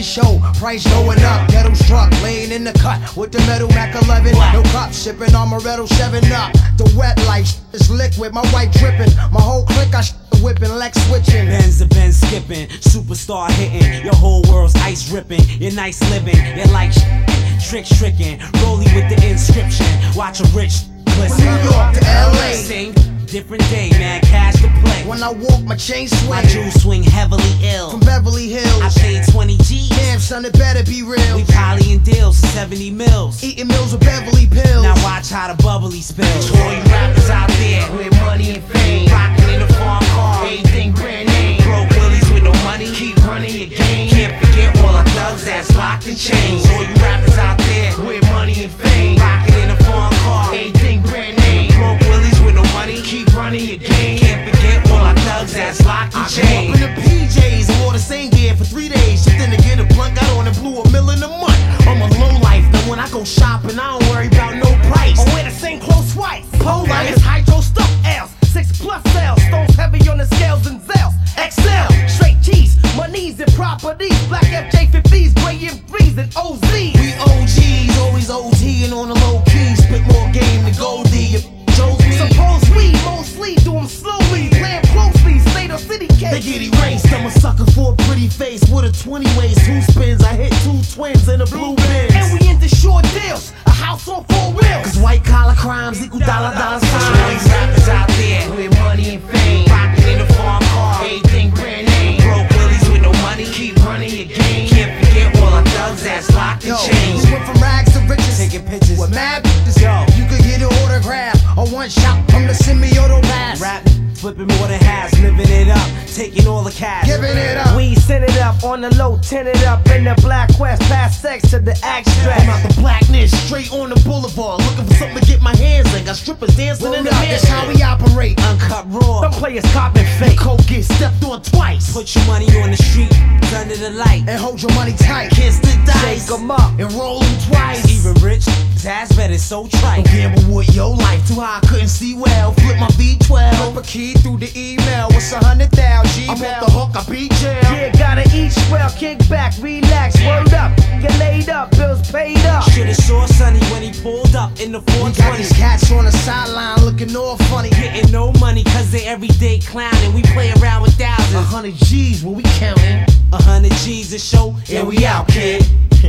show, price going up. Ghetto struck, laying in the cut with the metal Mac 11. No cups, sipping Amaretto 7-Up. The wet life is liquid, my white dripping. My whole clique I whipping, Lex switching. Benz to Benz skipping, superstar hitting. Your whole world's ice ripping. Your nice living, your like trick tricking. Rolling with the inscription. Watch a rich glisten. From New York to LA. Sing, different day, man, cash to play. When I walk, my chain swing. My jewels swing heavily ill. From Beverly Hills. I paid 20 G's. Damn, son, it better be real. We poly in deals for 70 mils. Eating meals with Beverly pills. Now watch how the bubbly spills. To all you rappers out there with money and fame, rocking in the farm car, everything brand name. Broke willies with no money, keep running your game. Can't forget all our thugs that's locked in chains. All you rappers out there with money and fame, rocking in the farm car, everything brand name. Broke willies with no money, keep running your game. Can't forget all our thugs that's locked in chains. I grew up in the PJs and wore the same gear for 3 days. Just then to get a blunt, got on and blew $1 million a month. I'm a low life, now when I go shopping, I don't worry about no price. I wear the same clothes twice. Polite is hydro stuff L's, 6+ sales, stones heavy on the scales and Zales. XL, straight cheese, monies and properties, black FJ50s, gray M3s and OZs. We OGs, always OTing on the low key, spit more game than Goldie. Chose me. Suppose we mostly do them slowly, play 'em closely, state or city case. They get erased. I'm a sucker for a pretty face with a 20 ways, 2 spins. I hit 2 twins in a blue bin. And we into short deals, a house on 4 wheels. Cause white collar crimes equal dollar signs. All you rappers out there with money and fame, rocking in the farm car, everything brand name. Broke willies with no money, keep running your game. Can't forget all our thugs that's locked in chains. We went from rags to riches. Taking pictures With mad bitches. Yo. You could get an autograph or one shot from the semi-auto pass. Rap, flipping more than halves, living it up, taking all the cash. Giving it up. We send it up on the low, tinted up in the black quest, past sex to the abstract. I'm out the blackness, straight on the boulevard, looking for something to get my hands in. Got strippers dancing in Word the up, mirror. that's how we operate. Uncut raw. Them players copping fake. Coke get stepped on twice. Put your money on the street, under the light. And hold your money tight. Kiss the Shake dice 'em up. and roll them twice. Even rich, that's better, so trite. Don't gamble with your life, too high I couldn't see well. Flip my Flip V12. a key through the email. What's 100,000 I'm Gmail? off the hook, I beat jail. Yeah, gotta eat swell, kick back, relax, word up, get laid up, bills paid up. Shoulda saw Sonny when he pulled up in the We got 420. these cats on the sideline looking all funny. Getting no money cause they everyday clowning. We play around with thousands. 100 G's when we counting. 100 G's a show, and we out, kid.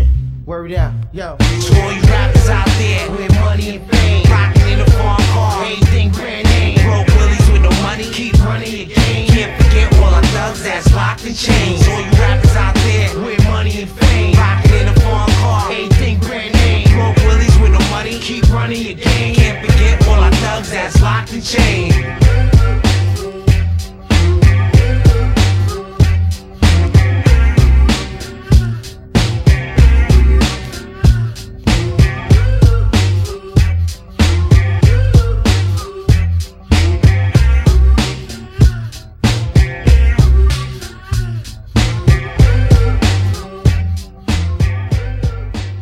Word out. Yo. To all you rappers out there with money and fame, rocking in the farm car, everything brand name. Broke willies with no money, keep running your game. Can't forget all our thugs that's locked in chains. All you rappers out there with money and fame, rocking in the farm car,